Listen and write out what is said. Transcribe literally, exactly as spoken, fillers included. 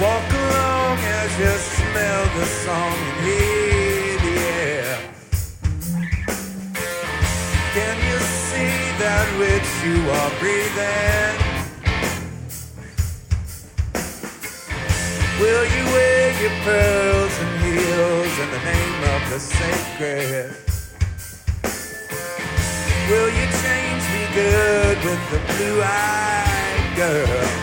Walk along as you smell the song and hear the air. Can you see that which you are breathing? Will you wear your pearls and heels in the name of the sacred? Will you change me good with the blue-eyed girl?